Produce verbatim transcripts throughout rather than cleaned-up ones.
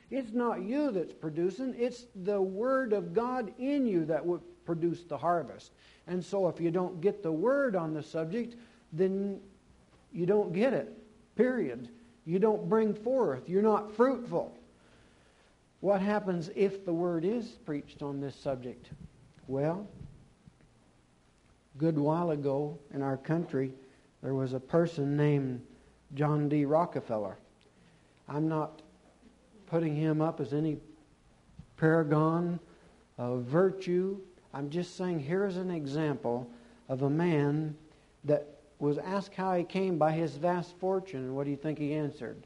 It's not you that's producing. It's the Word of God in you that would produce the harvest. And so if you don't get the Word on the subject, then you don't get it. Period. You don't bring forth. You're not fruitful. What happens if the Word is preached on this subject? Well, a good while ago in our country, there was a person named John D. Rockefeller. I'm not putting him up as any paragon of virtue. I'm just saying here is an example of a man that was asked how he came by his vast fortune. And what do you think he answered?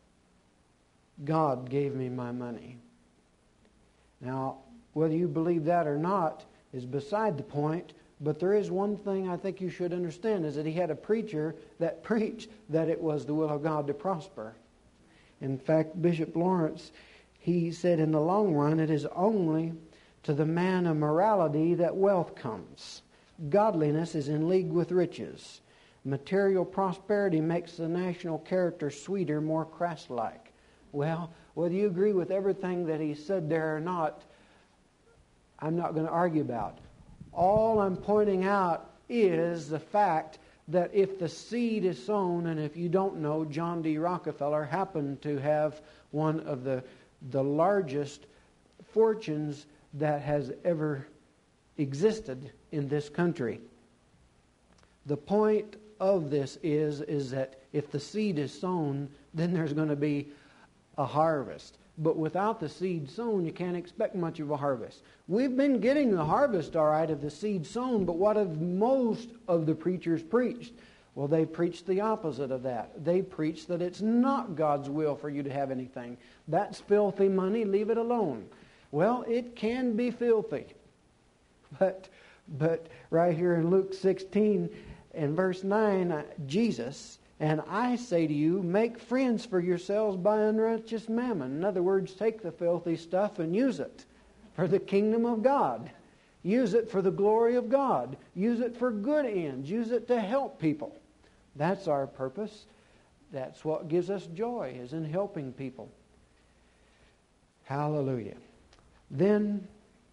God gave me my money. Now, whether you believe that or not is beside the point, but there is one thing I think you should understand, is that he had a preacher that preached that it was the will of God to prosper. In fact, Bishop Lawrence, he said in the long run, it is only to the man of morality that wealth comes. Godliness is in league with riches. Material prosperity makes the national character sweeter, more Christ-like. Well, whether you agree with everything that he said there or not, I'm not going to argue about. All I'm pointing out is the fact that if the seed is sown, and if you don't know, John D. Rockefeller happened to have one of the, the largest fortunes that has ever existed in this country. The point of this is, is that if the seed is sown, then there's going to be a harvest. But without the seed sown, you can't expect much of a harvest. We've been getting the harvest, all right, of the seed sown, but what have most of the preachers preached? Well, they preached the opposite of that. They preached that it's not God's will for you to have anything. That's filthy money, leave it alone. Well, it can be filthy. But, but right here in Luke sixteen and verse nine, uh, Jesus... And I say to you, make friends for yourselves by unrighteous mammon. In other words, take the filthy stuff and use it for the kingdom of God. Use it for the glory of God. Use it for good ends. Use it to help people. That's our purpose. That's what gives us joy, is in helping people. Hallelujah. Then,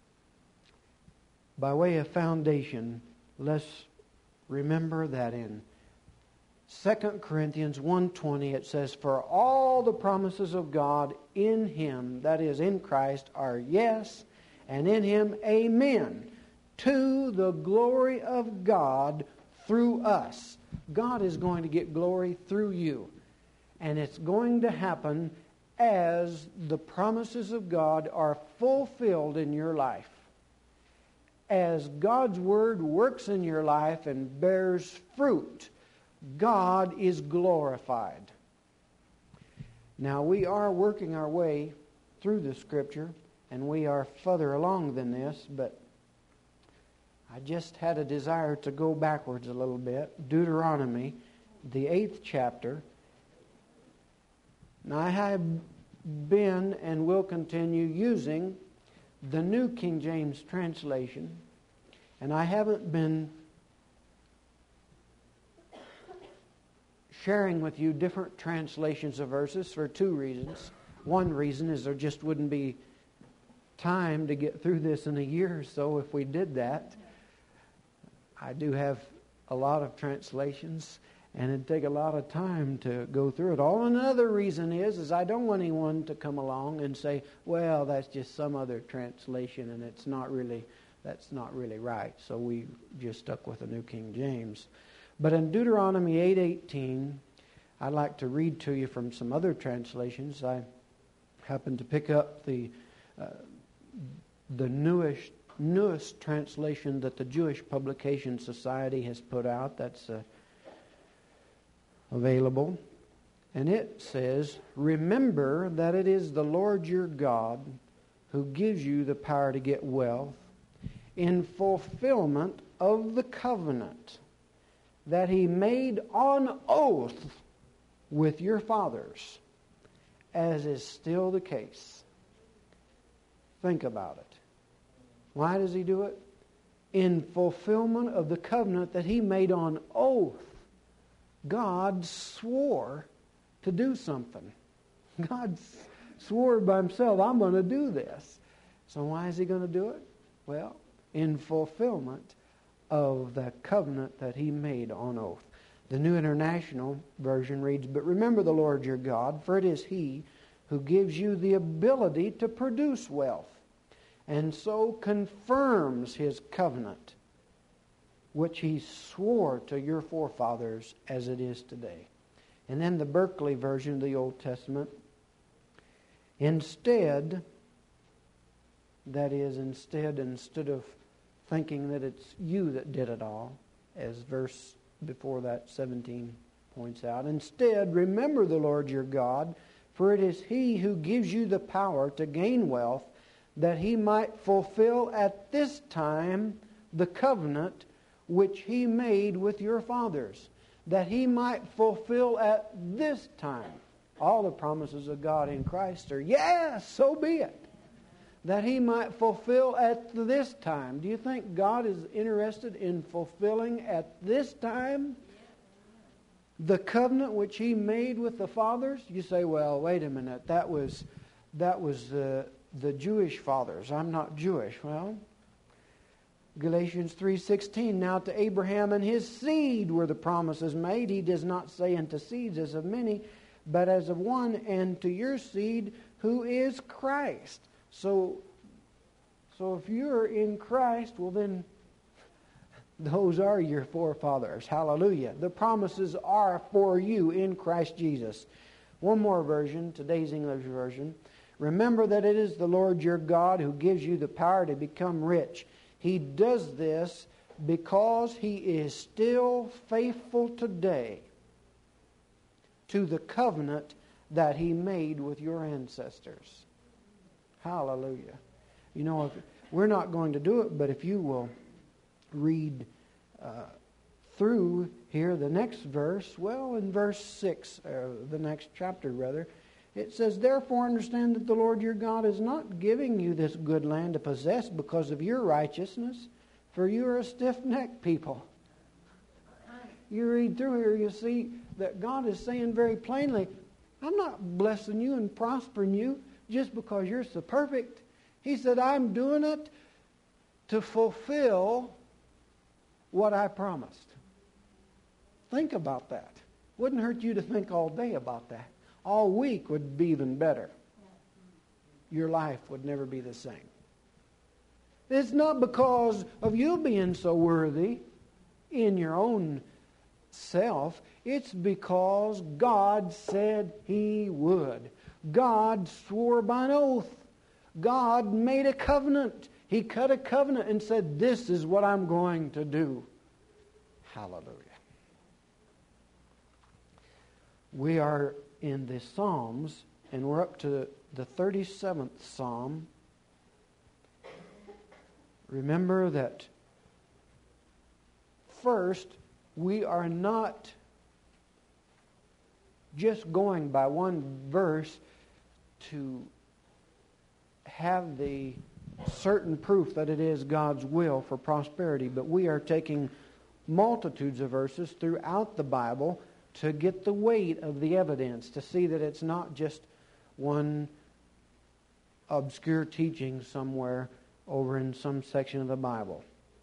by way of foundation, let's remember that in Second Corinthians one twenty, it says, for all the promises of God in Him, that is, in Christ, are yes, and in Him, amen, to the glory of God through us. God is going to get glory through you. And it's going to happen as the promises of God are fulfilled in your life. As God's Word works in your life and bears fruit, God is glorified. Now, we are working our way through the Scripture, and we are further along than this, but I just had a desire to go backwards a little bit. Deuteronomy, the eighth chapter. Now, I have been and will continue using the New King James translation, and I haven't been sharing with you different translations of verses for two reasons. One reason is there just wouldn't be time to get through this in a year or so if we did that. I do have a lot of translations, and it'd take a lot of time to go through it all. Another reason is, is I don't want anyone to come along and say, well, that's just some other translation, and it's not really, that's not really right. So we just stuck with the New King James. But in Deuteronomy eight eighteen, I'd like to read to you from some other translations. I happened to pick up the uh, the newest newest translation that the Jewish Publication Society has put out. That's uh, available, and it says, "Remember that it is the Lord your God who gives you the power to get wealth, in fulfillment of the covenant that He made on oath with your fathers, as is still the case." Think about it. Why does He do it? In fulfillment of the covenant that He made on oath. God swore to do something. God swore by himself, I'm going to do this. So why is he going to do it? Well, in fulfillment of the covenant that he made on oath. The New International Version reads, "But remember the Lord your God, for it is He who gives you the ability to produce wealth, and so confirms His covenant, which He swore to your forefathers as it is today." And then the Berkeley Version of the Old Testament, instead, that is, instead, instead of thinking that it's you that did it all, as verse before that seventeen points out, instead, remember the Lord your God, for it is He who gives you the power to gain wealth, that He might fulfill at this time the covenant which He made with your fathers. That He might fulfill at this time. All the promises of God in Christ are, yes, so be it. That He might fulfill at this time. Do you think God is interested in fulfilling at this time the covenant which He made with the fathers? You say, well, wait a minute, that was that was the the Jewish fathers. I'm not Jewish. Well, Galatians three sixteen, "Now to Abraham and his seed were the promises made. He does not say unto seeds as of many, but as of one, and to your seed who is Christ." So, so if you're in Christ, well then, those are your forefathers. Hallelujah. The promises are for you in Christ Jesus. One more version, today's English version. "Remember that it is the Lord your God who gives you the power to become rich. He does this because He is still faithful today to the covenant that He made with your ancestors." Hallelujah. You know, if, we're not going to do it, but if you will read uh, through here the next verse, well, in verse six, uh, the next chapter rather, it says, "Therefore understand that the Lord your God is not giving you this good land to possess because of your righteousness, for you are a stiff-necked people." You read through here, you see that God is saying very plainly, I'm not blessing you and prospering you just because you're so perfect. He said, I'm doing it to fulfill what I promised. Think about that. Wouldn't hurt you to think all day about that. All week would be even better. Your life would never be the same. It's not because of you being so worthy in your own self. It's because God said He would. God swore by an oath. God made a covenant. He cut a covenant and said, this is what I'm going to do. Hallelujah. We are in the Psalms, and we're up to the thirty-seventh Psalm. Remember that first, we are not just going by one verse to have the certain proof that it is God's will for prosperity, but we are taking multitudes of verses throughout the Bible to get the weight of the evidence, to see that it's not just one obscure teaching somewhere over in some section of the Bible.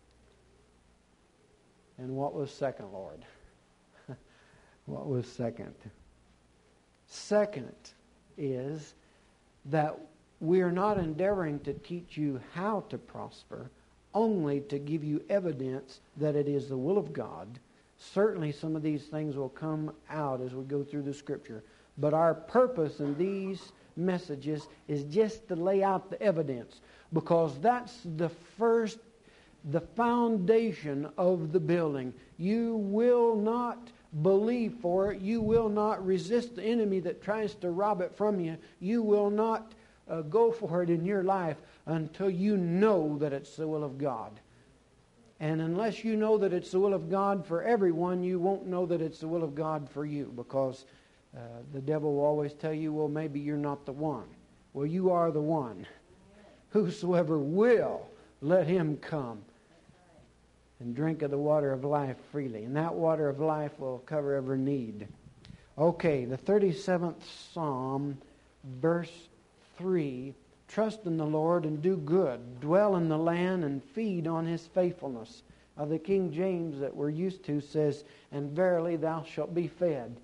And what was second, Lord? What was second? Second is that we are not endeavoring to teach you how to prosper, only to give you evidence that it is the will of God. Certainly some of these things will come out as we go through the Scripture. But our purpose in these messages is just to lay out the evidence, because that's the first, the foundation of the building. You will not believe for it. You will not resist the enemy that tries to rob it from you. You will not uh, go for it in your life until you know that it's the will of God. And unless you know that it's the will of God for everyone, you won't know that it's the will of God for you, because uh, the devil will always tell you, well, maybe you're not the one. Well, you are the one. Whosoever will, let him come and drink of the water of life freely. And that water of life will cover every need. Okay, the thirty-seventh Psalm, verse three, trust in the Lord and do good. Dwell in the land and feed on His faithfulness. Now, the King James that we're used to says, and verily thou shalt be fed.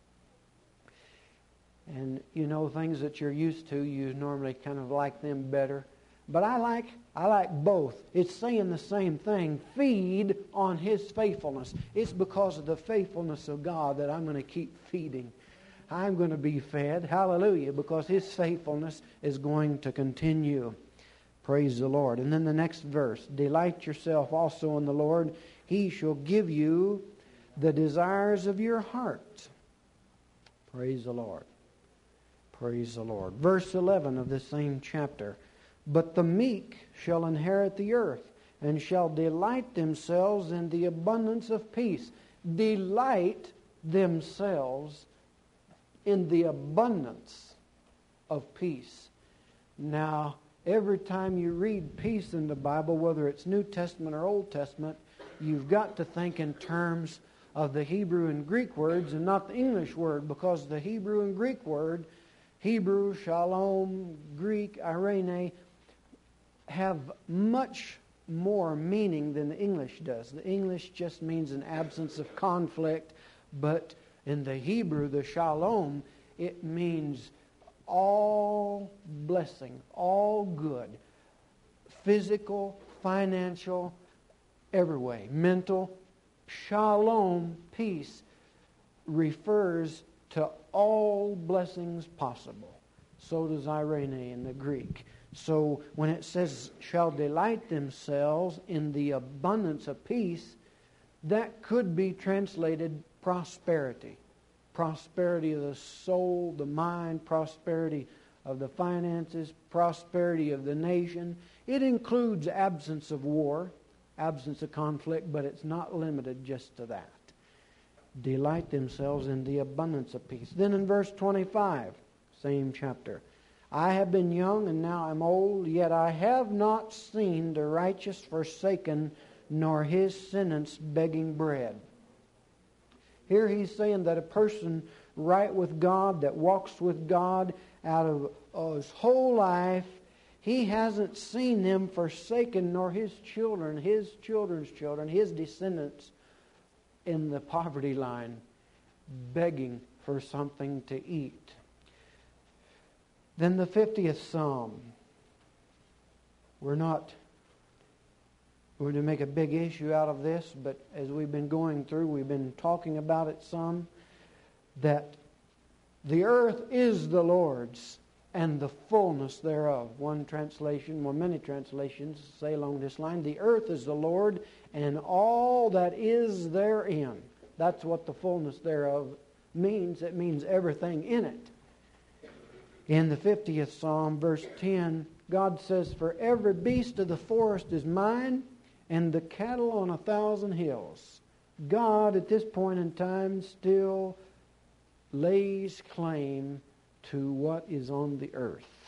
And you know, things that you're used to, you normally kind of like them better. But I like I like both. It's saying the same thing. Feed on His faithfulness. It's because of the faithfulness of God that I'm going to keep feeding. I'm going to be fed. Hallelujah. Because His faithfulness is going to continue. Praise the Lord. And then the next verse. Delight yourself also in the Lord. He shall give you the desires of your heart. Praise the Lord. Praise the Lord. Verse eleven of this same chapter. But the meek shall inherit the earth, and shall delight themselves in the abundance of peace. Delight themselves in the abundance of peace. Now, every time you read peace in the Bible, whether it's New Testament or Old Testament, you've got to think in terms of the Hebrew and Greek words and not the English word, because the Hebrew and Greek word, Hebrew, shalom, Greek, irene, have much more meaning than the English does. The English just means an absence of conflict, but in the Hebrew, the shalom, it means all blessing, all good, physical, financial, every way, mental. Shalom, peace, refers to all blessings possible. So does irene in the Greek. So when it says, shall delight themselves in the abundance of peace, that could be translated prosperity. Prosperity of the soul, the mind, prosperity of the finances, prosperity of the nation. It includes absence of war, absence of conflict, but it's not limited just to that. Delight themselves in the abundance of peace. Then in verse twenty-five, same chapter. I have been young and now I'm old, yet I have not seen the righteous forsaken, nor his sentence begging bread. Here he's saying that a person right with God, that walks with God out of uh, his whole life, he hasn't seen them forsaken, nor his children, his children's children, his descendants in the poverty line, begging for something to eat. Then the fiftieth Psalm. We're not going to make a big issue out of this, but as we've been going through, we've been talking about it some, that the earth is the Lord's and the fullness thereof. One translation, well, many translations say along this line, the earth is the Lord and all that is therein. That's what the fullness thereof means. It means everything in it. In the fiftieth Psalm, verse ten, God says, for every beast of the forest is mine, and the cattle on a thousand hills. God, at this point in time, still lays claim to what is on the earth.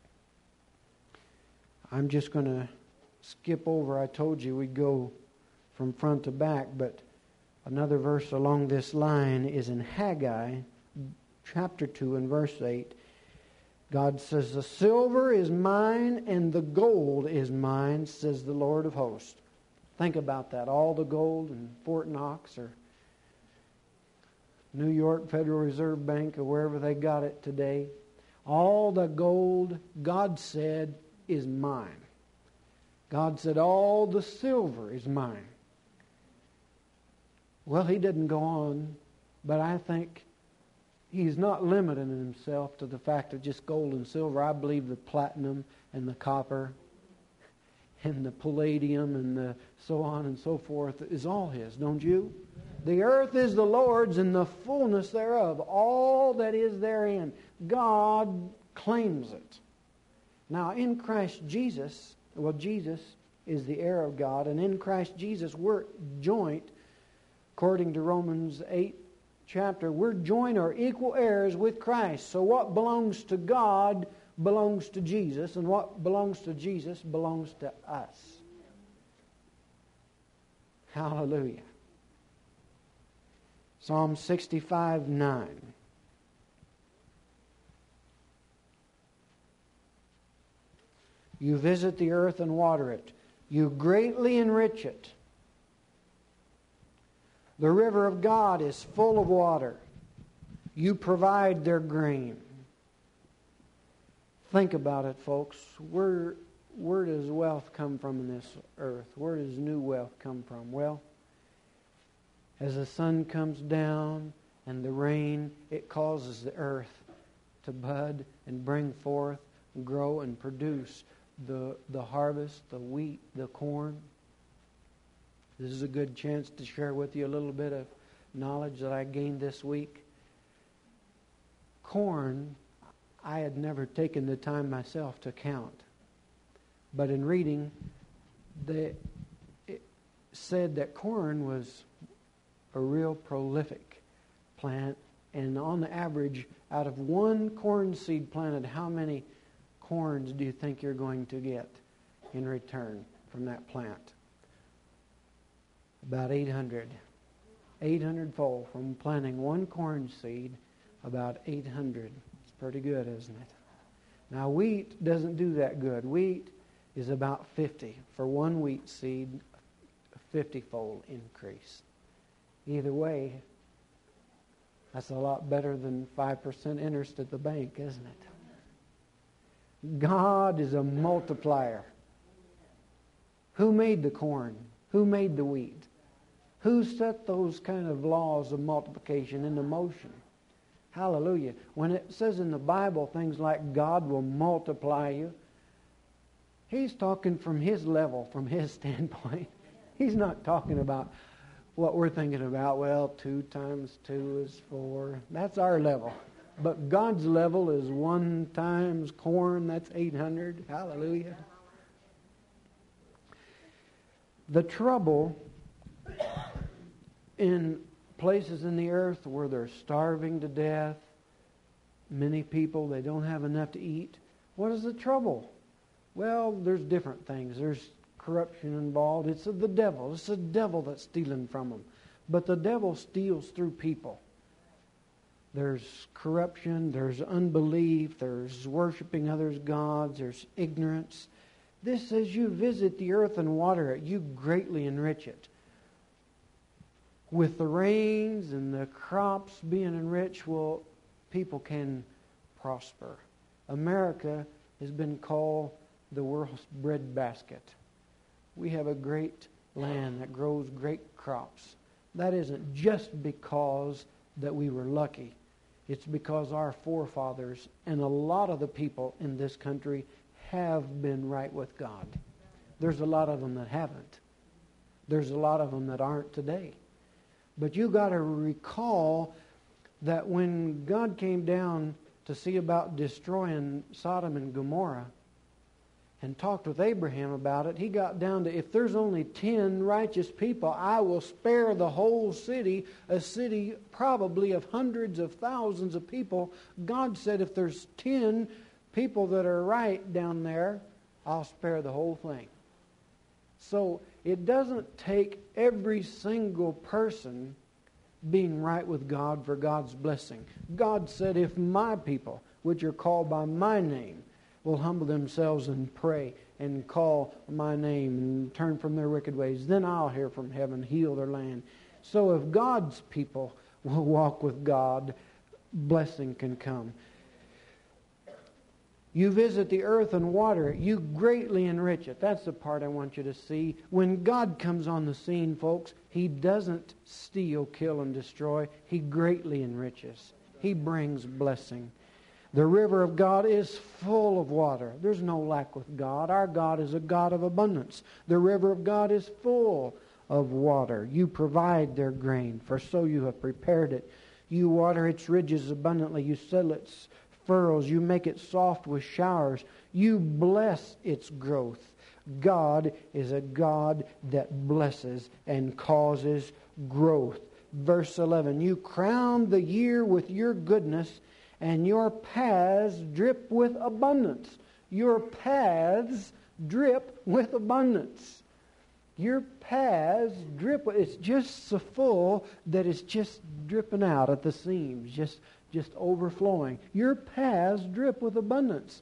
I'm just going to skip over. I told you we'd go from front to back, but another verse along this line is in Haggai, chapter two and verse eight. God says, the silver is mine and the gold is mine, says the Lord of hosts. Think about that. All the gold in Fort Knox or New York Federal Reserve Bank or wherever they got it today. All the gold, God said, is mine. God said, all the silver is mine. Well, he didn't go on, but I think he's not limiting himself to the fact of just gold and silver. I believe the platinum and the copper and the palladium and the so on and so forth is all his, don't you? The earth is the Lord's and the fullness thereof, all that is therein. God claims it. Now, in Christ Jesus, well, Jesus is the heir of God, and in Christ Jesus we're joint, according to Romans eight chapter, we're joint or equal heirs with Christ. So what belongs to God belongs to Jesus, and what belongs to Jesus belongs to us. Hallelujah. Psalm sixty-five nine. You visit the earth and water it. You greatly enrich it. The river of God is full of water. You provide their grain. Think about it, folks. Where, where does wealth come from in this earth? Where does new wealth come from? Well, as the sun comes down and the rain, it causes the earth to bud and bring forth, and grow and produce the, the harvest, the wheat, the corn. This is a good chance to share with you a little bit of knowledge that I gained this week. Corn, I had never taken the time myself to count. But in reading, they, it said that corn was a real prolific plant. And on the average, out of one corn seed planted, how many corns do you think you're going to get in return from that plant? About eight hundred. eight hundred fold from planting one corn seed, about eight hundred. It's pretty good, isn't it? Now, wheat doesn't do that good. Wheat is about fifty. For one wheat seed, a fifty-fold increase. Either way, that's a lot better than five percent interest at the bank, isn't it? God is a multiplier. Who made the corn? Who made the wheat? Who set those kind of laws of multiplication into motion? Hallelujah. When it says in the Bible things like God will multiply you, He's talking from His level, from His standpoint. He's not talking about what we're thinking about. Well, two times two is four. That's our level. But God's level is one times corn. That's eight hundred. Hallelujah. The trouble in places in the earth where they're starving to death, many people, they don't have enough to eat. What is the trouble? Well, there's different things. There's corruption involved. It's the devil. It's the devil that's stealing from them. But the devil steals through people. There's corruption, there's unbelief, there's worshiping others' gods, there's ignorance. This says you visit the earth and water it, you greatly enrich it. With the rains and the crops being enriched, well, people can prosper. America has been called the world's breadbasket. We have a great land that grows great crops. That isn't just because that we were lucky. It's because our forefathers and a lot of the people in this country have been right with God. There's a lot of them that haven't. There's a lot of them that aren't today. But you got to recall that when God came down to see about destroying Sodom and Gomorrah and talked with Abraham about it, he got down to, if there's only ten righteous people, I will spare the whole city, a city probably of hundreds of thousands of people. God said, if there's ten people that are right down there, I'll spare the whole thing. So it doesn't take every single person being right with God for God's blessing. God said, if my people, which are called by my name, will humble themselves and pray and call my name and turn from their wicked ways, then I'll hear from heaven, heal their land. So if God's people will walk with God, blessing can come. You visit the earth and water it. You greatly enrich it. That's the part I want you to see. When God comes on the scene, folks, He doesn't steal, kill, and destroy. He greatly enriches. He brings blessing. The river of God is full of water. There's no lack with God. Our God is a God of abundance. The river of God is full of water. You provide their grain, for so you have prepared it. You water its ridges abundantly. You settle its furrows. You make it soft with showers. You bless its growth. God is a God that blesses and causes growth. Verse eleven, you crown the year with your goodness, and your paths drip with abundance. Your paths drip with abundance. Your paths drip. It's just so full that it's just dripping out at the seams, just, just overflowing. Your paths drip with abundance.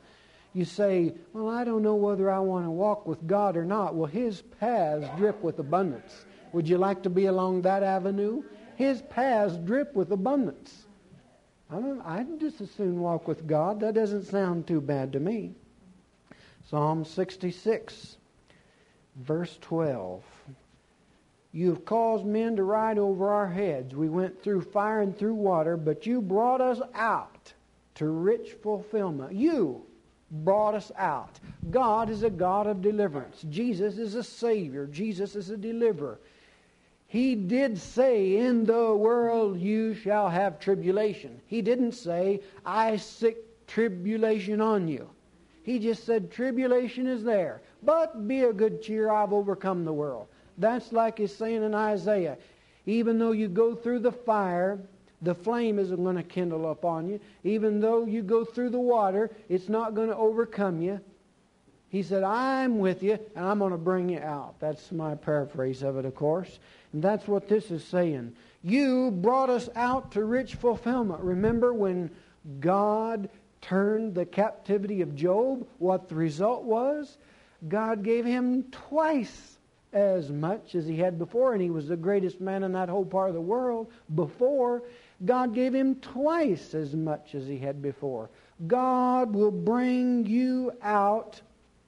You say, well, I don't know whether I want to walk with God or not. Well, His paths drip with abundance. Would you like to be along that avenue? His paths drip with abundance. I'm, I'd just as soon walk with God. That doesn't sound too bad to me. Psalm sixty-six, verse twelve. You have caused men to ride over our heads. We went through fire and through water, but you brought us out to rich fulfillment. You brought us out. God is a God of deliverance. Jesus is a Savior. Jesus is a deliverer. He did say, in the world you shall have tribulation. He didn't say, I sick tribulation on you. He just said, tribulation is there. But be of good cheer, I've overcome the world. That's like He's saying in Isaiah. Even though you go through the fire, the flame isn't going to kindle upon you. Even though you go through the water, it's not going to overcome you. He said, I'm with you, and I'm going to bring you out. That's my paraphrase of it, of course. And that's what this is saying. You brought us out to rich fulfillment. Remember when God turned the captivity of Job, what the result was? God gave him twice as much as he had before, and he was the greatest man in that whole part of the world before. God gave him twice as much as he had before. God will bring you out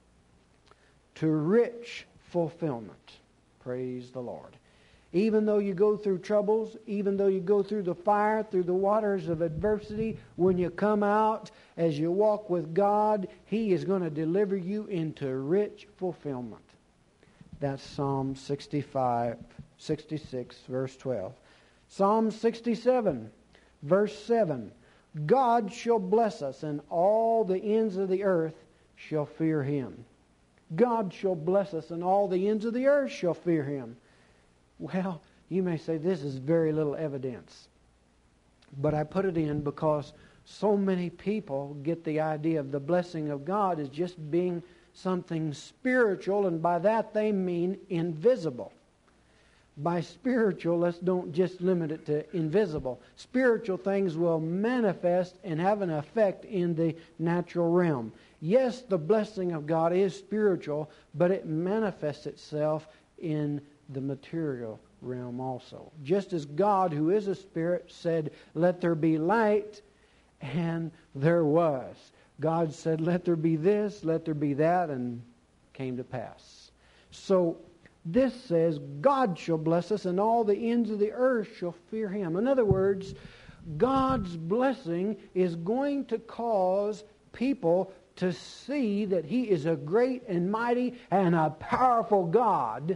to rich fulfillment. Praise the Lord. Even though you go through troubles, even though you go through the fire, through the waters of adversity, when you come out, as you walk with God, He is going to deliver you into rich fulfillment. That's Psalm sixty-five, sixty-six, verse twelve. Psalm sixty-seven, verse seven. God shall bless us, and all the ends of the earth shall fear Him. God shall bless us, and all the ends of the earth shall fear Him. Well, you may say this is very little evidence. But I put it in because so many people get the idea of the blessing of God as just being something spiritual, and by that they mean invisible. By spiritual, let's don't just limit it to invisible. Spiritual things will manifest and have an effect in the natural realm. Yes, the blessing of God is spiritual, but it manifests itself in the material realm also. Just as God, who is a spirit, said, let there be light, and there was. God said, let there be this, let there be that, and came to pass. So this says, God shall bless us, and all the ends of the earth shall fear Him. In other words, God's blessing is going to cause people to see that He is a great and mighty and a powerful God.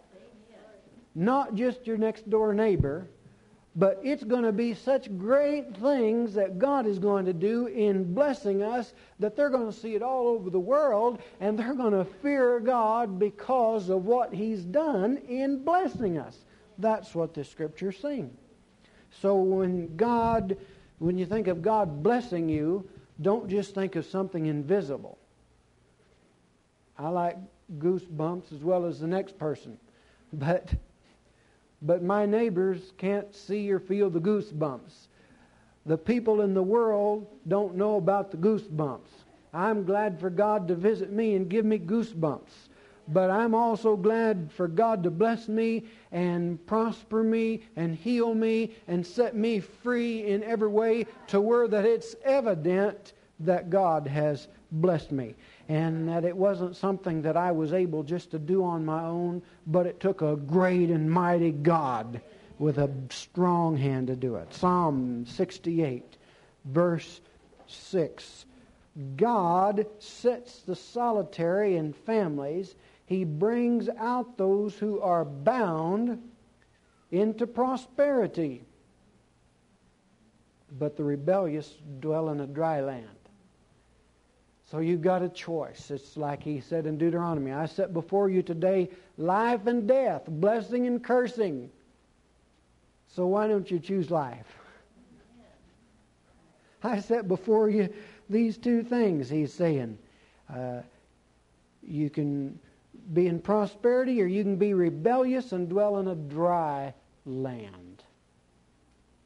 Not just your next door neighbor, but it's going to be such great things that God is going to do in blessing us that they're going to see it all over the world, and they're going to fear God because of what He's done in blessing us. That's what the Scripture's saying. So when God, when you think of God blessing you, don't just think of something invisible. I like goosebumps as well as the next person, but But my neighbors can't see or feel the goosebumps. The people in the world don't know about the goosebumps. I'm glad for God to visit me and give me goosebumps. But I'm also glad for God to bless me and prosper me and heal me and set me free in every way to where that it's evident that God has blessed me. And that it wasn't something that I was able just to do on my own, but it took a great and mighty God with a strong hand to do it. Psalm sixty-eight, verse six. God sets the solitary in families. He brings out those who are bound into prosperity. But the rebellious dwell in a dry land. So you've got a choice. It's like He said in Deuteronomy, I set before you today life and death, blessing and cursing. So why don't you choose life? I set before you these two things, He's saying. Uh, you can be in prosperity, or you can be rebellious and dwell in a dry land.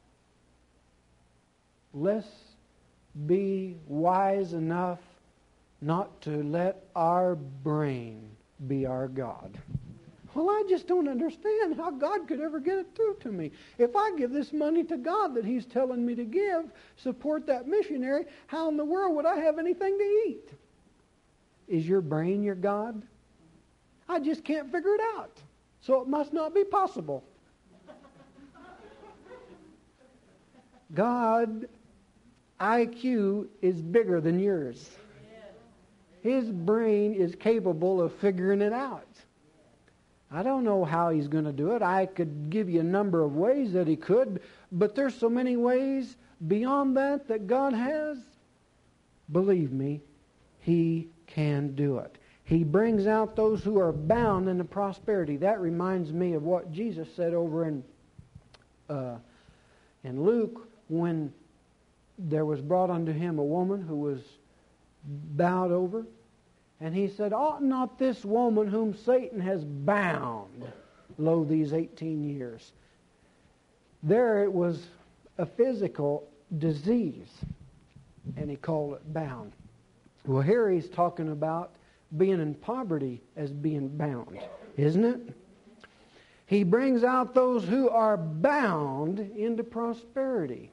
Let's be wise enough not to let our brain be our God. Well, I just don't understand how God could ever get it through to me. If I give this money to God that He's telling me to give, support that missionary, how in the world would I have anything to eat? Is your brain your God? I just can't figure it out. So it must not be possible. God, I Q is bigger than yours. His brain is capable of figuring it out. I don't know how He's going to do it. I could give you a number of ways that He could, but there's so many ways beyond that that God has. Believe me, He can do it. He brings out those who are bound into prosperity. That reminds me of what Jesus said over in uh, in Luke, when there was brought unto Him a woman who was bowed over. And He said, ought not this woman whom Satan has bound, lo, these eighteen years. There it was a physical disease, and He called it bound. Well, here He's talking about being in poverty as being bound, isn't it? He brings out those who are bound into prosperity.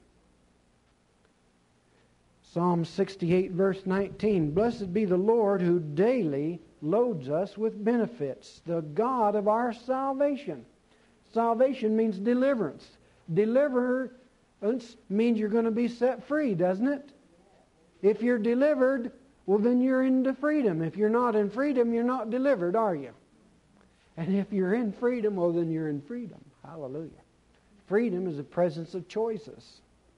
Psalm sixty-eight, verse nineteen, blessed be the Lord who daily loads us with benefits, the God of our salvation. Salvation means deliverance. Deliverance means you're going to be set free, doesn't it? If you're delivered, well, then you're into freedom. If you're not in freedom, you're not delivered, are you? And if you're in freedom, well, then you're in freedom. Hallelujah. Freedom is the presence of choices.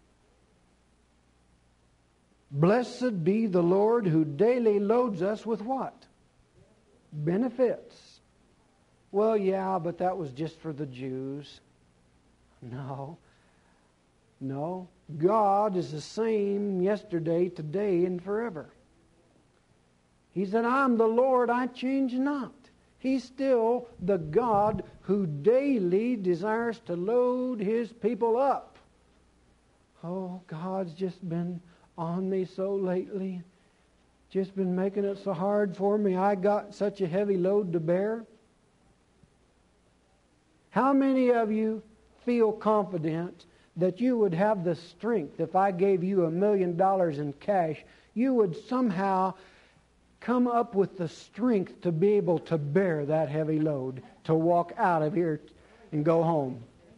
Blessed be the Lord who daily loads us with what? Benefits. Well, yeah, but that was just for the Jews. No. No. God is the same yesterday, today, and forever. He said, I'm the Lord, I change not. He's still the God who daily desires to load His people up. Oh, God's just been on me so lately. Just been making it so hard for me. I got such a heavy load to bear. How many of you feel confident that you would have the strength, if I gave you a million dollars in cash, you would somehow come up with the strength to be able to bear that heavy load, to walk out of here and go home?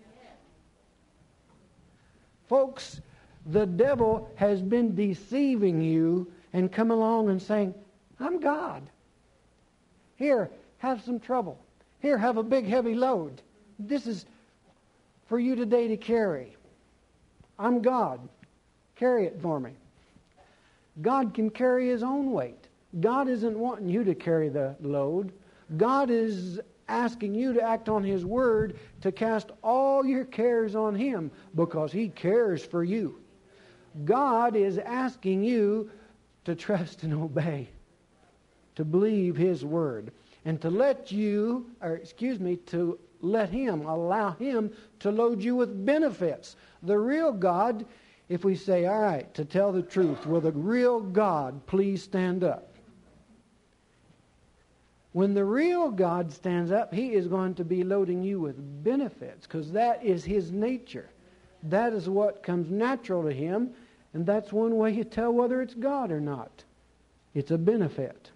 Folks, the devil has been deceiving you and come along and saying, I'm God. Here, have some trouble. Here, have a big heavy load. This is for you today to carry. I'm God. Carry it for me. God can carry His own weight. God isn't wanting you to carry the load. God is asking you to act on His word, to cast all your cares on Him, because He cares for you. God is asking you to trust and obey, to believe His word, and to let you, or excuse me, to let Him, allow Him to load you with benefits. The real God, if we say, all right, to tell the truth, will the real God please stand up? When the real God stands up, He is going to be loading you with benefits, because that is His nature. That is what comes natural to Him, and that's one way you tell whether it's God or not. It's a benefit.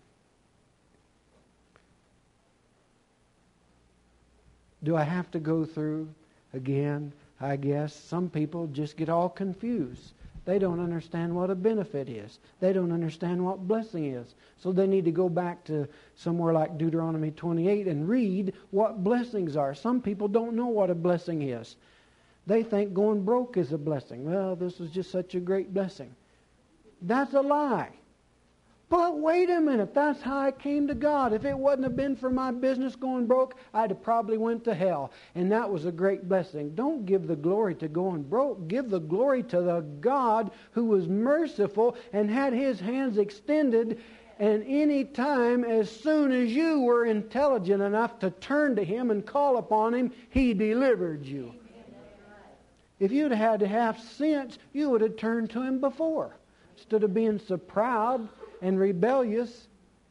Do I have to go through again? I guess some people just get all confused. They don't understand what a benefit is. They don't understand what blessing is. So they need to go back to somewhere like Deuteronomy twenty-eight and read what blessings are. Some people don't know what a blessing is. They think going broke is a blessing. Well, this is just such a great blessing. That's a lie. But wait a minute, that's how I came to God. If it wouldn't have been for my business going broke, I'd have probably went to hell. And that was a great blessing. Don't give the glory to going broke. Give the glory to the God who was merciful and had His hands extended. And any time, as soon as you were intelligent enough to turn to Him and call upon Him, He delivered you. If you'd had half sense, you would have turned to Him before. Instead of being so proud and rebellious.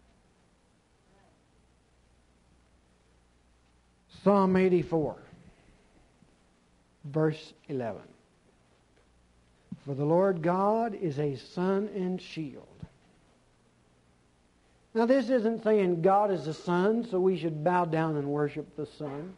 Psalm eighty-four, verse eleven. For the Lord God is a sun and shield. Now this isn't saying God is a sun, so we should bow down and worship the sun.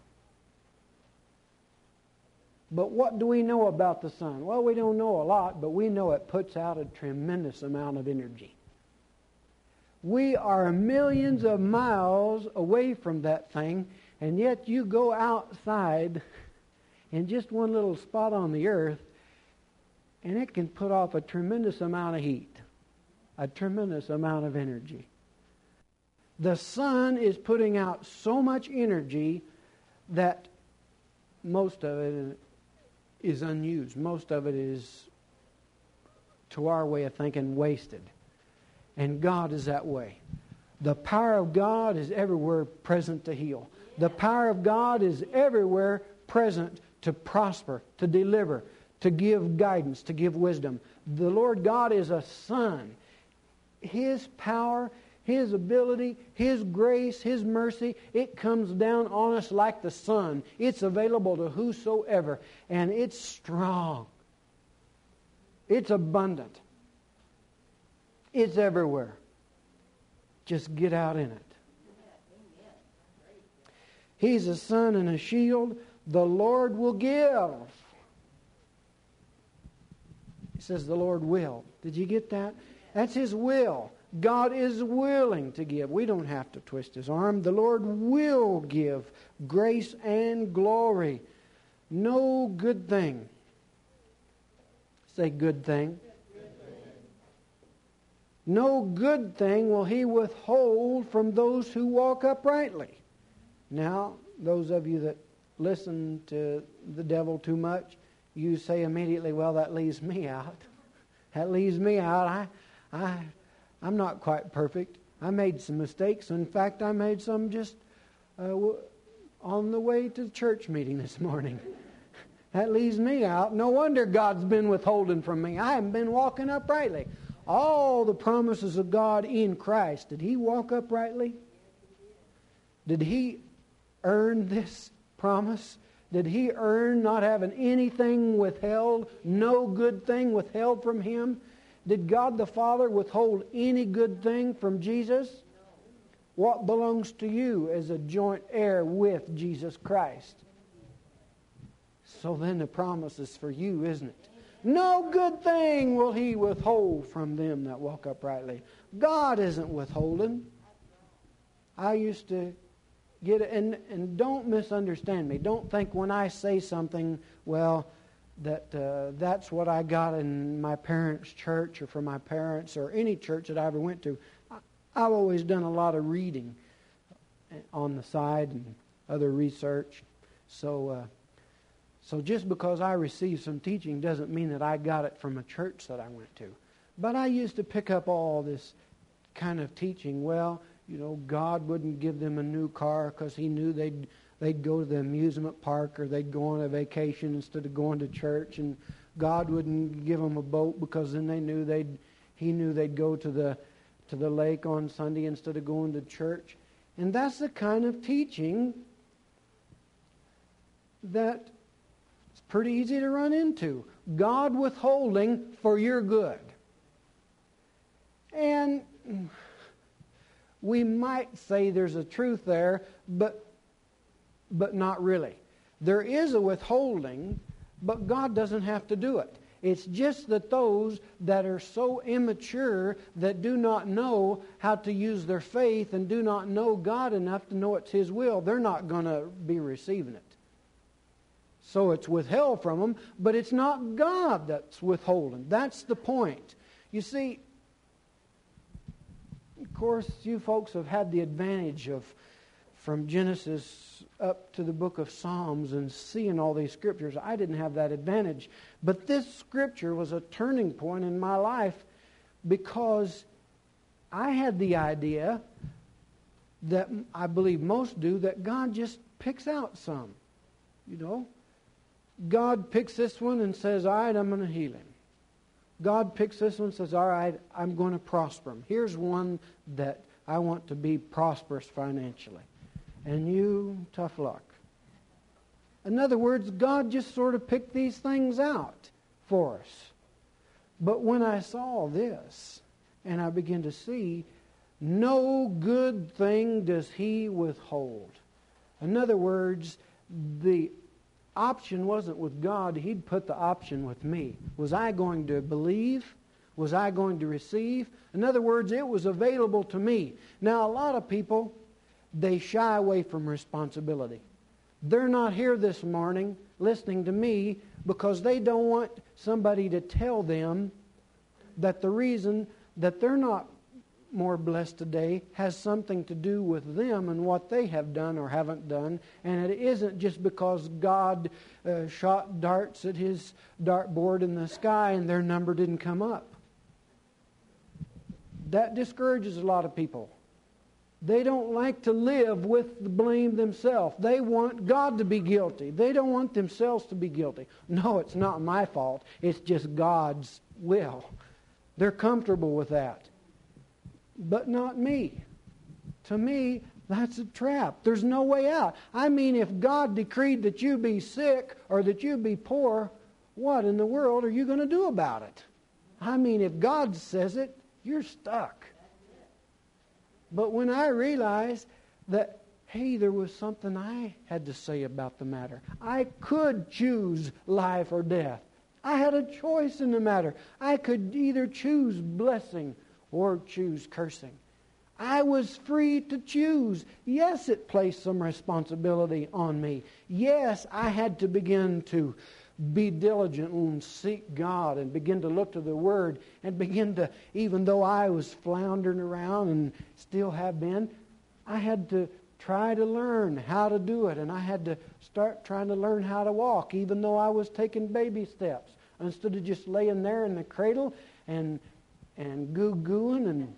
But what do we know about the sun? Well, we don't know a lot, but we know it puts out a tremendous amount of energy. We are millions of miles away from that thing, and yet you go outside in just one little spot on the earth, and it can put off a tremendous amount of heat, a tremendous amount of energy. The sun is putting out so much energy that most of it is unused. Most of it is, to our way of thinking, wasted. And God is that way. The power of God is everywhere present to heal. The power of God is everywhere present to prosper, to deliver, to give guidance, to give wisdom. The Lord God is a sun. His power, His ability, His grace, His mercy, it comes down on us like the sun. It's available to whosoever, and it's strong. It's abundant. It's everywhere. Just get out in it. He's a sun and a shield. The Lord will give. It says the Lord will. Did you get that? That's His will. God is willing to give. We don't have to twist His arm. The Lord will give grace and glory. No good thing. Say good thing. No good thing will He withhold from those who walk uprightly. Now, those of you that listen to the devil too much, you say immediately, well, that leaves me out. That leaves me out. I, I, I'm not quite perfect. I made some mistakes. In fact, I made some just uh, on the way to the church meeting this morning. That leaves me out. No wonder God's been withholding from me. I haven't been walking uprightly. All the promises of God in Christ, did He walk uprightly? Did He earn this promise? Did He earn not having anything withheld, no good thing withheld from Him? Did God the Father withhold any good thing from Jesus? What belongs to you as a joint heir with Jesus Christ? So then the promise is for you, isn't it? No good thing will He withhold from them that walk uprightly. God isn't withholding. I used to get it, and, and don't misunderstand me. Don't think when I say something, well, that uh, that's what I got in my parents' church or from my parents or any church that I ever went to. I, I've always done a lot of reading on the side and other research. So, uh, so just because I received some teaching doesn't mean that I got it from a church that I went to. But I used to pick up all this kind of teaching. Well, you know, God wouldn't give them a new car because He knew they'd they'd go to the amusement park or they'd go on a vacation instead of going to church, and God wouldn't give them a boat because then they knew they'd He knew they'd go to the to the lake on Sunday instead of going to church. And that's the kind of teaching that it's pretty easy to run into. God withholding for your good. And we might say there's a truth there, but but not really. There is a withholding, but God doesn't have to do it. It's just that those that are so immature that do not know how to use their faith and do not know God enough to know it's His will, they're not going to be receiving it. So it's withheld from them, but it's not God that's withholding. That's the point. You see, of course, you folks have had the advantage of from Genesis up to the book of Psalms and seeing all these scriptures. I didn't have that advantage. But this scripture was a turning point in my life because I had the idea that I believe most do, that God just picks out some. You know, God picks this one and says, all right, I'm going to heal him. God picks this one and says, all right, I'm going to prosper him. Here's one that I want to be prosperous financially. And you, tough luck. In other words, God just sort of picked these things out for us. But when I saw this, and I began to see, no good thing does He withhold. In other words, the option wasn't with God. He'd put the option with me. Was I going to believe? Was I going to receive? In other words, it was available to me. Now, a lot of people, they shy away from responsibility. They're not here this morning listening to me because they don't want somebody to tell them that the reason that they're not more blessed today has something to do with them and what they have done or haven't done. And it isn't just because God uh, shot darts at His dartboard in the sky and their number didn't come up. That discourages a lot of people. They don't like to live with the blame themselves. They want God to be guilty. They don't want themselves to be guilty. No, it's not my fault. It's just God's will. They're comfortable with that. But not me. To me, that's a trap. There's no way out. I mean, if God decreed that you be sick or that you be poor, what in the world are you going to do about it? I mean, if God says it, you're stuck. But when I realized that, hey, there was something I had to say about the matter. I could choose life or death. I had a choice in the matter. I could either choose blessing or choose cursing. I was free to choose. Yes, it placed some responsibility on me. Yes, I had to begin to be diligent and seek God and begin to look to the Word and begin to, even though I was floundering around and still have been, I had to try to learn how to do it, and I had to start trying to learn how to walk, even though I was taking baby steps. Instead of just laying there in the cradle and and goo-gooing and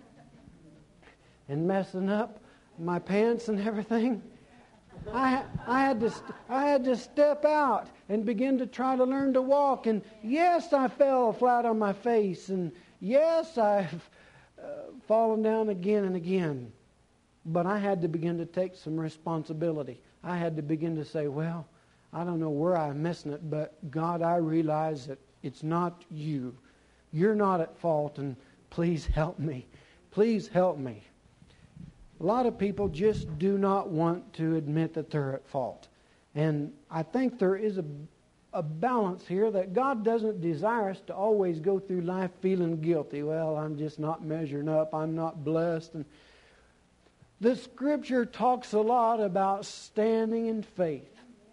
and messing up my pants and everything, I I had to I had to step out and begin to try to learn to walk. And yes, I fell flat on my face, and yes, I've uh, fallen down again and again. But I had to begin to take some responsibility. I had to begin to say, well, I don't know where I'm missing it, but God, I realize that it's not you. You're not at fault, and please help me. Please help me. A lot of people just do not want to admit that they're at fault. And I think there is a, a balance here that God doesn't desire us to always go through life feeling guilty. Well, I'm just not measuring up. I'm not blessed. And the Scripture talks a lot about standing in faith.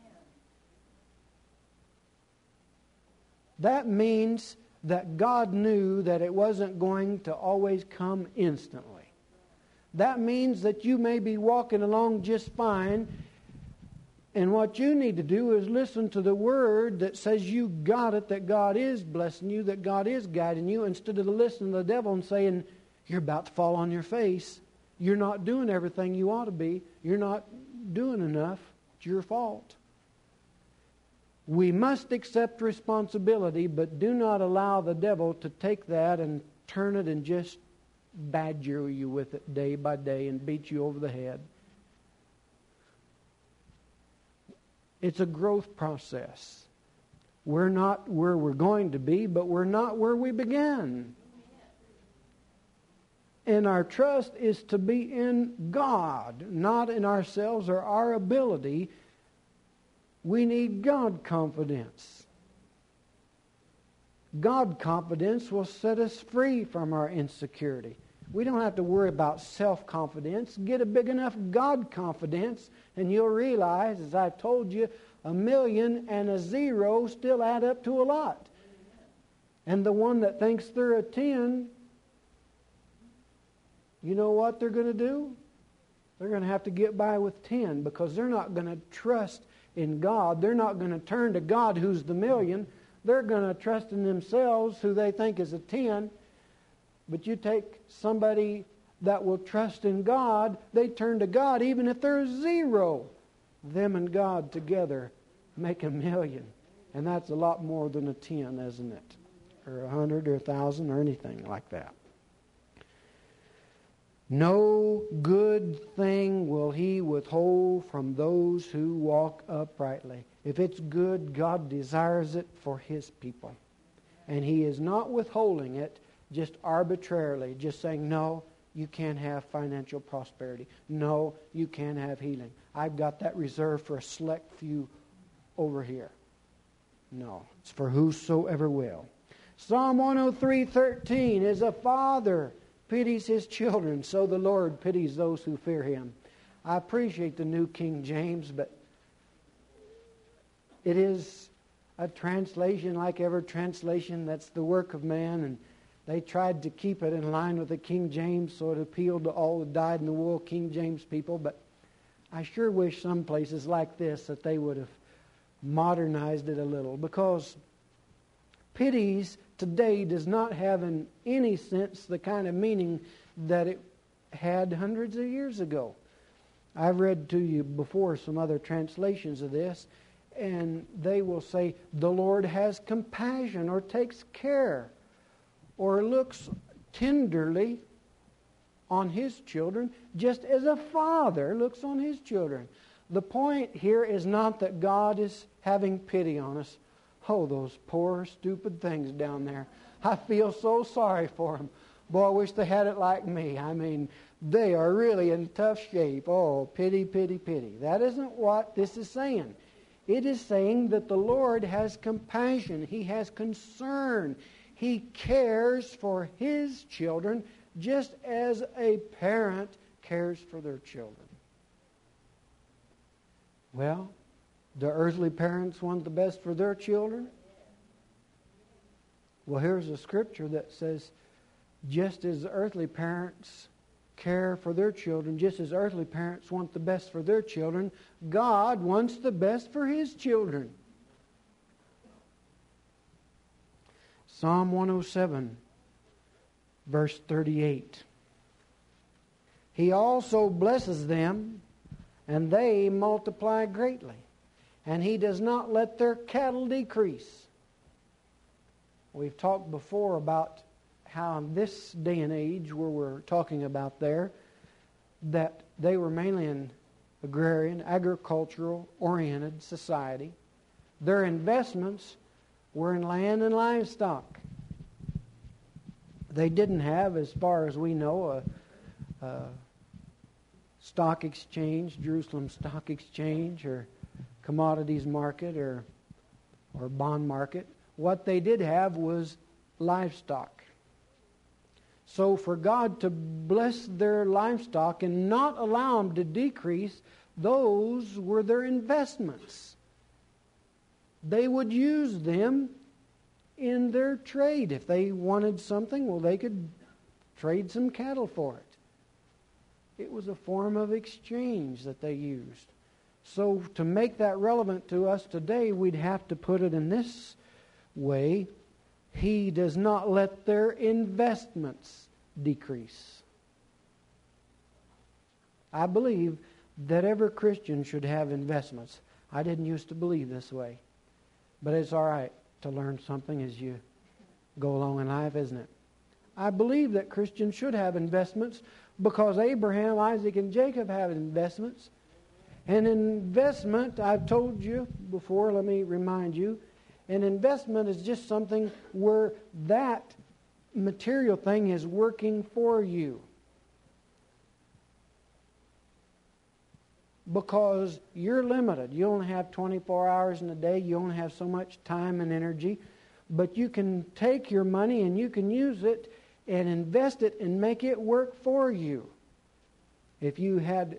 That means that God knew that it wasn't going to always come instantly. That means that you may be walking along just fine, and what you need to do is listen to the Word that says you got it, that God is blessing you, that God is guiding you, instead of listening to the devil and saying, you're about to fall on your face. You're not doing everything you ought to be. You're not doing enough. It's your fault. We must accept responsibility, but do not allow the devil to take that and turn it and just badger you with it day by day and beat you over the head. It's a growth process. We're not where we're going to be, but we're not where we began. And our trust is to be in God, not in ourselves or our ability. We need God confidence. God confidence will set us free from our insecurity. We don't have to worry about self-confidence. Get a big enough God confidence, and you'll realize, as I told you, a million and a zero still add up to a lot. And the one that thinks they're a ten, you know what they're going to do? They're going to have to get by with ten, because they're not going to trust in God. They're not going to turn to God, who's the million. They're going to trust in themselves, who they think is a ten. But you take somebody that will trust in God, they turn to God even if they're zero. Them and God together make a million. And that's a lot more than a ten, isn't it? or a hundred or a thousand or anything like that. No good thing will He withhold from those who walk uprightly. If it's good, God desires it for His people. And He is not withholding it just arbitrarily, just saying, no, you can't have financial prosperity. No, you can't have healing. I've got that reserved for a select few over here. No, it's for whosoever will. Psalm one oh three thirteen is a father pities his children, so the Lord pities those who fear Him. I appreciate the New King James, but it is a translation like every translation that's the work of man, and they tried to keep it in line with the King James so it appealed to all the dyed-in-the-wool King James people, but I sure wish some places like this that they would have modernized it a little, because pities today does not have in any sense the kind of meaning that it had hundreds of years ago. I've read to you before some other translations of this, and they will say, the Lord has compassion or takes care or looks tenderly on His children, just as a father looks on his children. The point here is not that God is having pity on us. Oh, those poor, stupid things down there. I feel so sorry for them. Boy, I wish they had it like me. I mean, they are really in tough shape. Oh, pity, pity, pity. That isn't what this is saying. It is saying that the Lord has compassion. He has concern. He cares for His children just as a parent cares for their children. Well, do earthly parents want the best for their children? Well, here's a scripture that says, just as earthly parents care for their children, just as earthly parents want the best for their children, God wants the best for His children. Psalm one oh seven, verse thirty-eight. He also blesses them, and they multiply greatly, and He does not let their cattle decrease. We've talked before about how in this day and age where we're talking about there, that they were mainly an agrarian, agricultural oriented society. Their investments were in land and livestock. They didn't have, as far as we know, a, a stock exchange, Jerusalem Stock Exchange, or commodities market, or or bond market. What they did have was livestock. So for God to bless their livestock and not allow them to decrease, those were their investments. They would use them in their trade. If they wanted something, well, they could trade some cattle for it. It was a form of exchange that they used. So to make that relevant to us today, we'd have to put it in this way. He does not let their investments decrease. I believe that every Christian should have investments. I didn't used to believe this way. But it's all right to learn something as you go along in life, isn't it? I believe that Christians should have investments because Abraham, Isaac, and Jacob have investments. An investment, I've told you before, let me remind you, an investment is just something where that material thing is working for you. Because you're limited. You only have twenty-four hours in a day. You only have so much time and energy. But you can take your money and you can use it and invest it and make it work for you. If you had...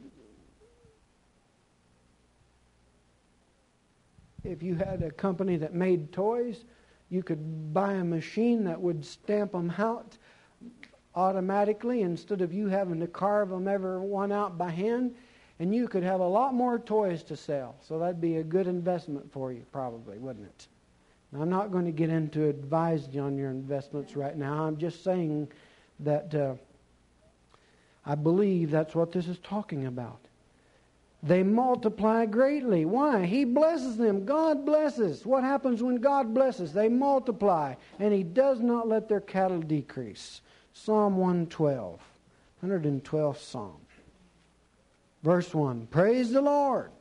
If you had a company that made toys, you could buy a machine that would stamp them out automatically instead of you having to carve them every one out by hand. And you could have a lot more toys to sell. So that'd be a good investment for you, probably, wouldn't it? Now, I'm not going to get into advising on your investments right now. I'm just saying that uh, I believe that's what this is talking about. They multiply greatly. Why? He blesses them. God blesses. What happens when God blesses? They multiply. And He does not let their cattle decrease. Psalm one twelve. one hundred twelfth Psalm. Verse one. Praise the Lord.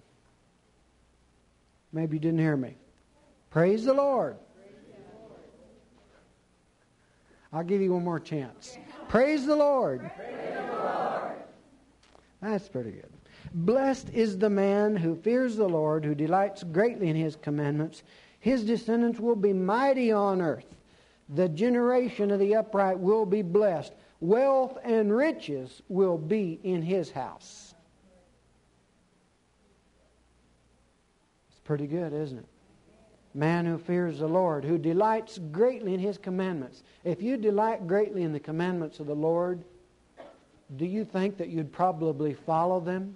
Maybe you didn't hear me. Praise the Lord. I'll give you one more chance. Praise the Lord. Praise the Lord. That's pretty good. Blessed is the man who fears the Lord, who delights greatly in His commandments. His descendants will be mighty on earth. The generation of the upright will be blessed. Wealth and riches will be in his house. It's pretty good, isn't it? Man who fears the Lord, who delights greatly in His commandments. If you delight greatly in the commandments of the Lord, do you think that you'd probably follow them?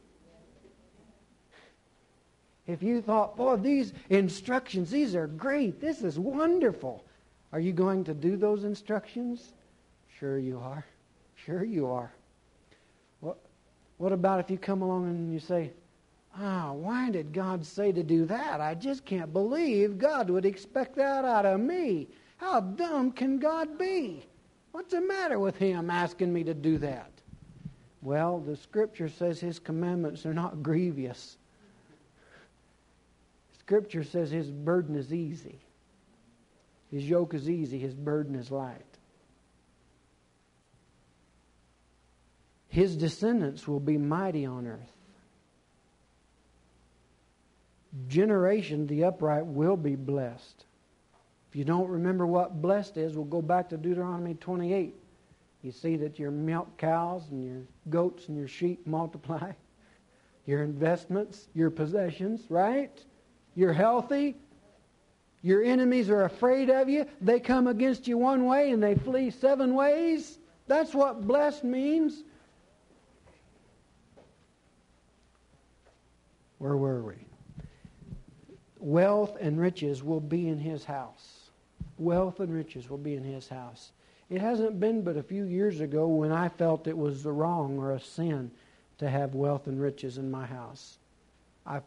If you thought, boy, these instructions, these are great, this is wonderful, are you going to do those instructions? Sure you are. Sure you are. What, what about if you come along and you say, ah, why did God say to do that? I just can't believe God would expect that out of me. How dumb can God be? What's the matter with Him asking me to do that? Well, the Scripture says His commandments are not grievous. Scripture says His burden is easy. His yoke is easy, His burden is light. His descendants will be mighty on earth. Generation, the upright, will be blessed. If you don't remember what blessed is, we'll go back to Deuteronomy twenty-eight. You see that your milk cows and your goats and your sheep multiply. Your investments, your possessions, right? You're healthy. Your enemies are afraid of you. They come against you one way and they flee seven ways. That's what blessed means. Where were we? Wealth and riches will be in His house. Wealth and riches will be in His house. It hasn't been but a few years ago when I felt it was a wrong or a sin to have wealth and riches in my house. I,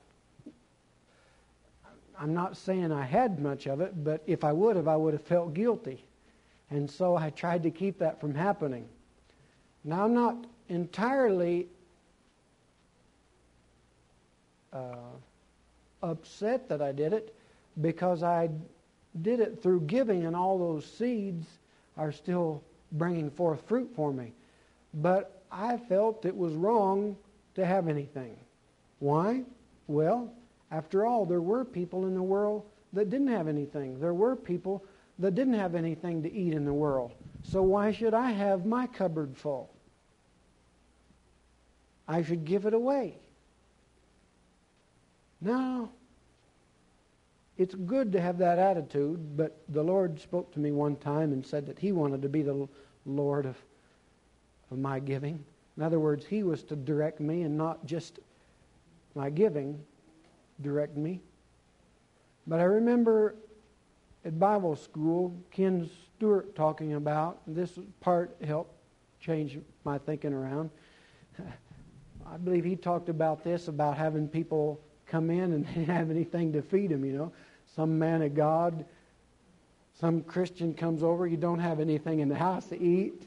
I'm not saying I had much of it, but if I would have, I would have felt guilty. And so I tried to keep that from happening. Now, I'm not entirely uh, upset that I did it, because I did it through giving, and all those seeds are still bringing forth fruit for me. But I felt it was wrong to have anything. Why? Well, after all, there were people in the world that didn't have anything. There were people that didn't have anything to eat in the world. So why should I have my cupboard full? I should give it away. Now, it's good to have that attitude, but the Lord spoke to me one time and said that He wanted to be the Lord of, of my giving. In other words, He was to direct me, and not just my giving direct me. But I remember at Bible school, Ken Stewart talking about, this part helped change my thinking around. I believe he talked about this, about having people come in and didn't have anything to feed them, you know. Some man of God, some Christian comes over, you don't have anything in the house to eat.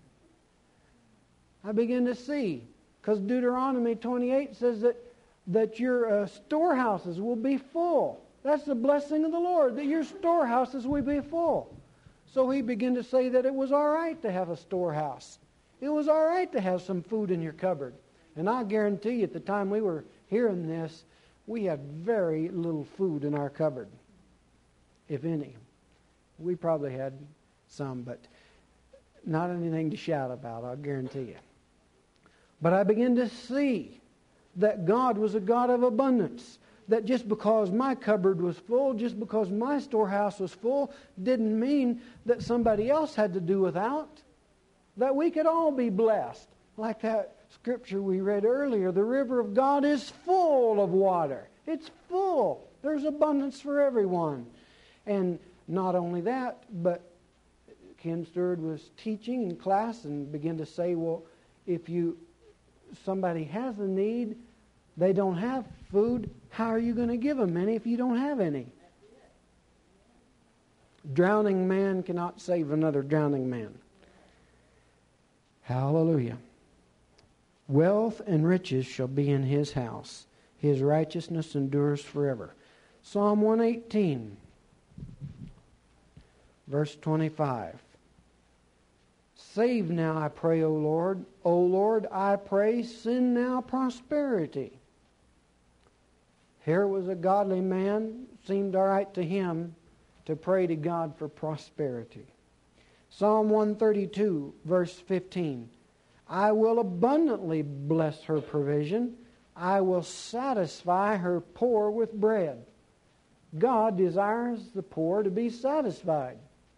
I begin to see, because Deuteronomy twenty-eight says that, that your uh, storehouses will be full. That's the blessing of the Lord, that your storehouses will be full. So he began to say that it was all right to have a storehouse. It was all right to have some food in your cupboard. And I guarantee you, at the time we were hearing this, we had very little food in our cupboard, if any. We probably had some, but not anything to shout about, I'll guarantee you. But I began to see that God was a God of abundance. That just because my cupboard was full, just because my storehouse was full, didn't mean that somebody else had to do without. That we could all be blessed. Like that scripture we read earlier, the river of God is full of water. It's full. There's abundance for everyone. And not only that, but Ken Stewart was teaching in class and began to say, well, if you somebody has a need, They don't have food. How are you going to give them any if you don't have any? Drowning man cannot save another drowning man. Hallelujah. Wealth and riches shall be in his house. His righteousness endures forever. Psalm one eighteen, verse twenty-five. Save now, I pray, O Lord. O Lord, I pray, send now prosperity. Here was a godly man. Seemed all right to him to pray to God for prosperity. Psalm one thirty-two, verse fifteen. I will abundantly bless her provision. I will satisfy her poor with bread. God desires the poor to be satisfied.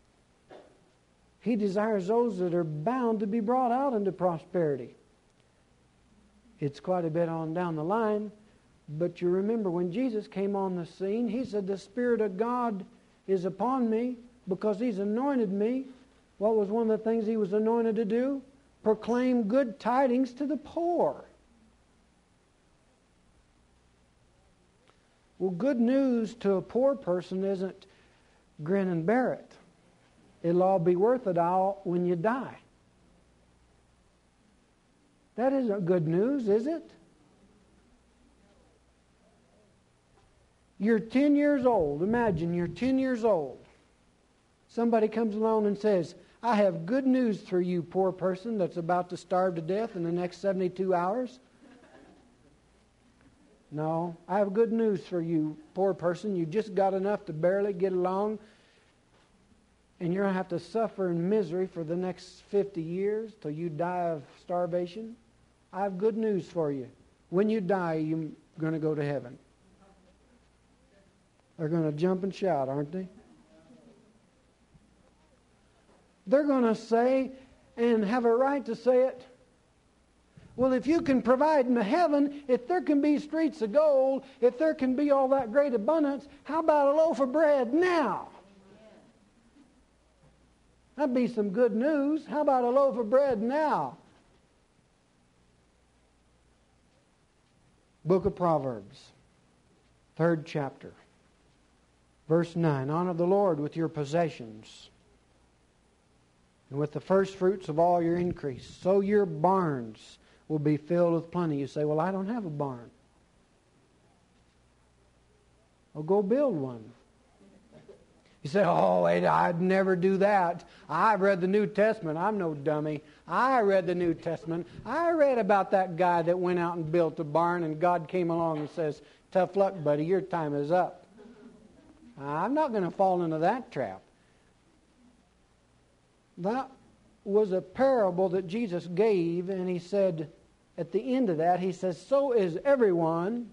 He desires those that are bound to be brought out into prosperity. It's quite a bit on down the line, but you remember when Jesus came on the scene, He said, the Spirit of God is upon me because He's anointed me. What was one of the things He was anointed to do? Proclaim good tidings to the poor. Well, good news to a poor person isn't grin and bear it. It'll all be worth it all when you die. That isn't good news, is it? You're ten years old. Imagine you're ten years old. Somebody comes along and says, I have good news for you, poor person that's about to starve to death in the next seventy-two hours. No, I have good news for you, poor person. You just got enough to barely get along, and you're going to have to suffer in misery for the next fifty years till you die of starvation. I have good news for you. When you die, you're going to go to heaven. They're going to jump and shout, aren't they? They're going to say, and have a right to say it, well, if you can provide in heaven, if there can be streets of gold, if there can be all that great abundance, how about a loaf of bread now? That'd be some good news. How about a loaf of bread now? Book of Proverbs, third chapter, verse nine. Honor the Lord with your possessions and with the first fruits of all your increase. So your barns will be filled with plenty. You say, well, I don't have a barn. Well, go build one. You say, oh, wait, I'd never do that. I've read the New Testament. I'm no dummy. I read the New Testament. I read about that guy that went out and built a barn, and God came along and says, tough luck, buddy, your time is up. I'm not going to fall into that trap. That was a parable that Jesus gave, and He said, at the end of that, He says, so is everyone.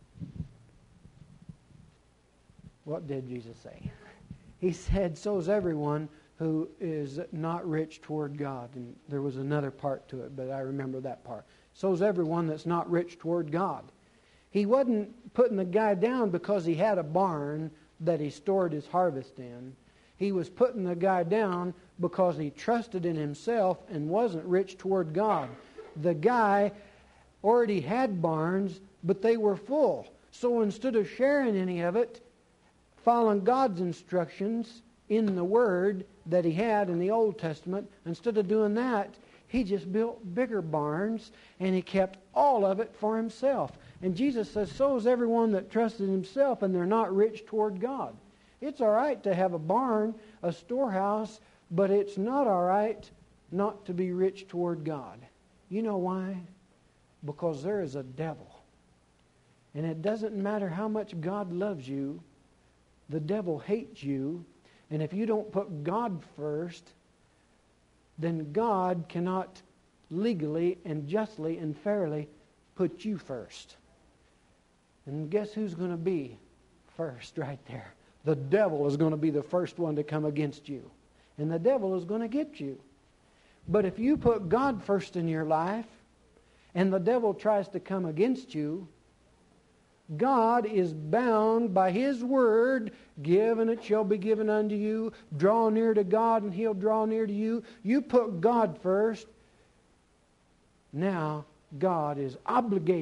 What did Jesus say? He said, so is everyone who is not rich toward God. And there was another part to it, but I remember that part. So is everyone that's not rich toward God. He wasn't putting the guy down because he had a barn that he stored his harvest in. He was putting the guy down because he trusted in himself and wasn't rich toward God. The guy already had barns, but they were full. So instead of sharing any of it, following God's instructions in the Word that he had in the Old Testament, instead of doing that, he just built bigger barns and he kept all of it for himself. And Jesus says, so is everyone that trusts in himself and they're not rich toward God. It's all right to have a barn, a storehouse, but it's not all right not to be rich toward God. You know why? Because there is a devil. And it doesn't matter how much God loves you, the devil hates you. And if you don't put God first, then God cannot legally and justly and fairly put you first. And guess who's going to be first right there? The devil is going to be the first one to come against you. And the devil is going to get you. But if you put God first in your life, and the devil tries to come against you, God is bound by His Word. Give and it shall be given unto you. Draw near to God and He'll draw near to you. You put God first. Now God is obligated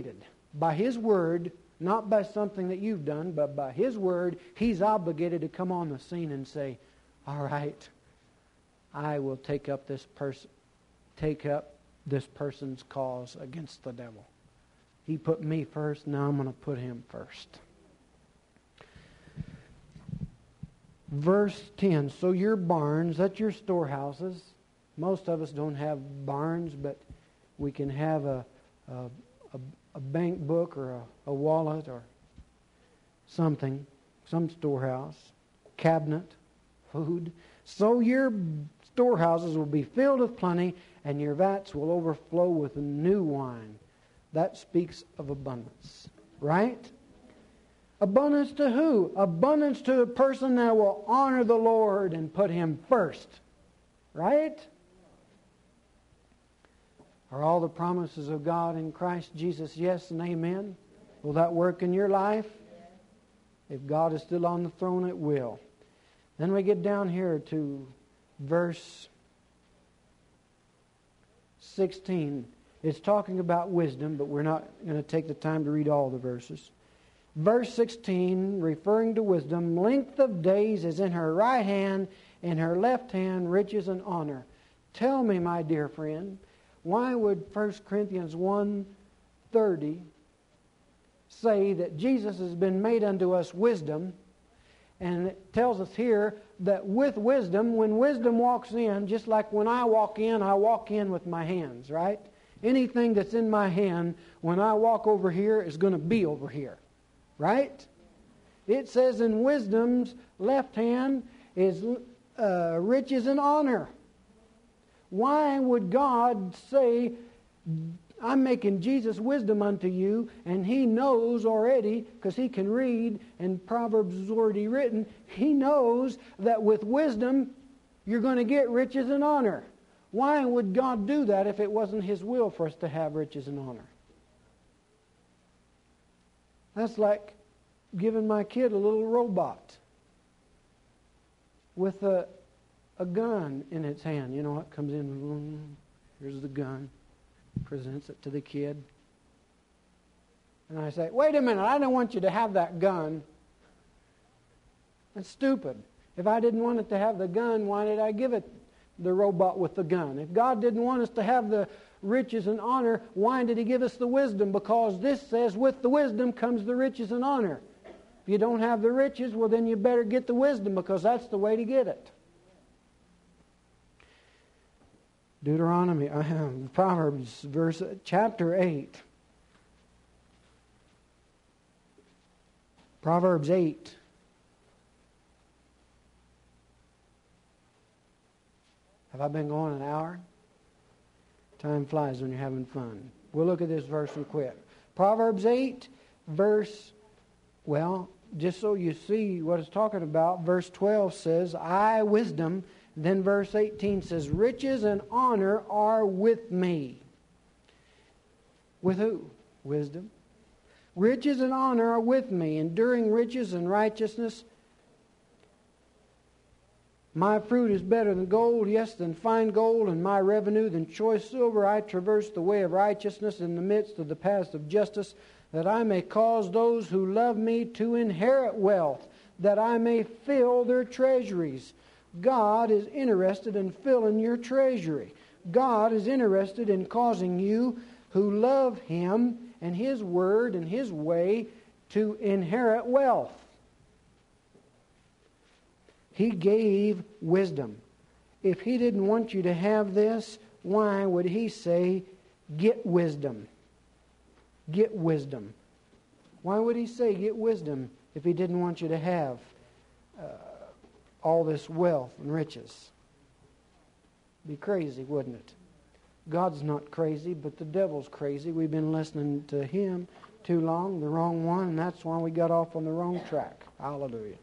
by His Word, not by something that you've done, but by His Word, He's obligated to come on the scene and say, all right, I will take up this person, take up this person's cause against the devil. He put me first, now I'm going to put him first. Verse ten, so your barns, that's your storehouses. Most of us don't have barns, but we can have a, a, a, a bank book or a, a wallet or something, some storehouse, cabinet, food. So your storehouses will be filled with plenty, and your vats will overflow with new wine. That speaks of abundance, right? Abundance to who? Abundance to a person that will honor the Lord and put Him first, right? Are all the promises of God in Christ Jesus yes and amen? Will that work in your life? If God is still on the throne, it will. Then we get down here to verse sixteen. It's talking about wisdom, but we're not going to take the time to read all the verses. Verse sixteen, referring to wisdom, length of days is in her right hand, in her left hand riches and honor. Tell me, my dear friend, why would First Corinthians one thirty say that Jesus has been made unto us wisdom? And it tells us here that with wisdom, when wisdom walks in, just like when I walk in, I walk in with my hands, right? Anything that's in my hand, when I walk over here, is going to be over here, right? It says in wisdom's left hand is uh, riches and honor. Why would God say, I'm making Jesus wisdom unto you, and He knows already, because He can read, and Proverbs is already written, He knows that with wisdom you're going to get riches and honor. Why would God do that if it wasn't His will for us to have riches and honor? That's like giving my kid a little robot with a, a gun in its hand. You know what comes in? Here's the gun. Presents it to the kid. And I say, wait a minute, I don't want you to have that gun. That's stupid. If I didn't want it to have the gun, why did I give it the robot with the gun? If God didn't want us to have the riches and honor, why did He give us the wisdom? Because this says with the wisdom comes the riches and honor. If you don't have the riches, well then you better get the wisdom, because that's the way to get it. Deuteronomy, uh, Proverbs, verse chapter eight. Proverbs eight. Have I been going an hour? Time flies when you're having fun. We'll look at this verse and quit. Proverbs eight, verse, well, just so you see what it's talking about, verse twelve says, I, wisdom. Then verse eighteen says, riches and honor are with me. With who? Wisdom. Riches and honor are with me, enduring riches and righteousness. My fruit is better than gold, yes, than fine gold, and my revenue than choice silver. I traverse the way of righteousness in the midst of the paths of justice, that I may cause those who love me to inherit wealth, that I may fill their treasuries. God is interested in filling your treasury. God is interested in causing you who love Him and His Word and His way to inherit wealth. He gave wisdom. If He didn't want you to have this, why would He say, get wisdom? Get wisdom. Why would He say, get wisdom, if He didn't want you to have uh, all this wealth and riches? Be crazy, wouldn't it? God's not crazy, but the devil's crazy. We've been listening to him too long, the wrong one, and that's why we got off on the wrong track. Hallelujah.